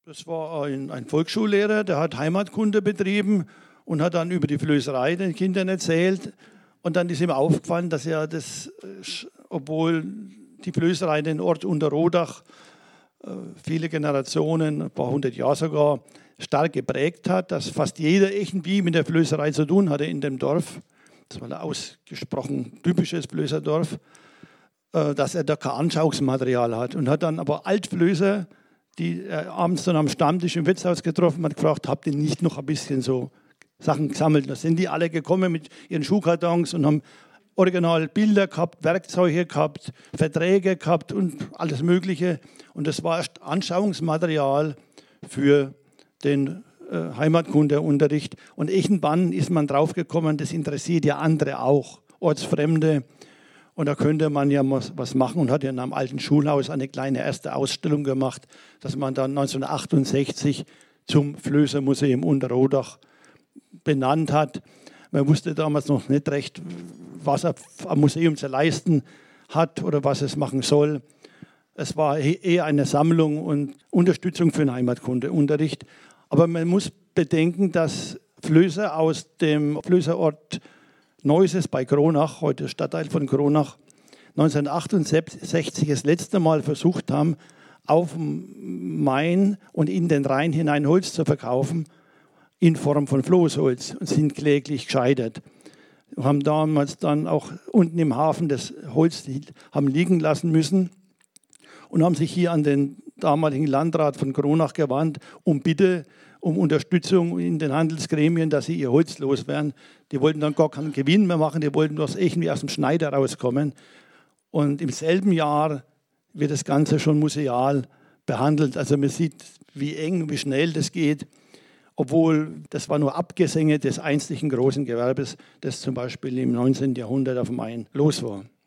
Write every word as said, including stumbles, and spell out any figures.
Das war ein, ein Volksschullehrer, der hat Heimatkunde betrieben und hat dann über die Flößerei den Kindern erzählt. Und dann ist ihm aufgefallen, dass er das, obwohl die Flößerei den Ort Unterrodach viele Generationen, ein paar hundert Jahre sogar, stark geprägt hat, dass fast jeder irgendwie mit der Flößerei zu tun hatte in dem Dorf. Das war ein ausgesprochen typisches Flößerdorf, dass er da kein Anschauungsmaterial hat. Und hat dann aber Altflößer, die er abends dann am Stammtisch im Wirtshaus getroffen hat, gefragt, habt ihr nicht noch ein bisschen so Sachen gesammelt? Da sind die alle gekommen mit ihren Schuhkartons und haben original Bilder gehabt, Werkzeuge gehabt, Verträge gehabt und alles Mögliche. Und das war erst Anschauungsmaterial für den äh, Heimatkundeunterricht. Und irgendwann ist man draufgekommen, das interessiert ja andere auch, Ortsfremde. Und da könnte man ja was machen und hat ja in einem alten Schulhaus eine kleine erste Ausstellung gemacht, dass man dann neunzehnhundertachtundsechzig zum Flößermuseum Unterrodach benannt hat. Man wusste damals noch nicht recht, was er am Museum zu leisten hat oder was es machen soll. Es war eher eine Sammlung und Unterstützung für den Heimatkundeunterricht. Aber man muss bedenken, dass Flößer aus dem Flößerort Neuses bei Kronach, heute Stadtteil von Kronach, neunzehnhundertachtundsechzig das letzte Mal versucht haben, auf dem Main und in den Rhein hinein Holz zu verkaufen, in Form von Floßholz, und sind kläglich gescheitert. Wir haben damals dann auch unten im Hafen das Holz haben liegen lassen müssen und haben sich hier an den damaligen Landrat von Kronach gewandt, um Bitte um Unterstützung in den Handelsgremien, dass sie ihr Holz loswerden. Die wollten dann gar keinen Gewinn mehr machen, die wollten bloß irgendwie aus dem Schneider rauskommen. Und im selben Jahr wird das Ganze schon museal behandelt. Also man sieht, wie eng, wie schnell das geht, obwohl das war nur Abgesänge des einstigen großen Gewerbes, das zum Beispiel im neunzehnten Jahrhundert auf dem Main los war.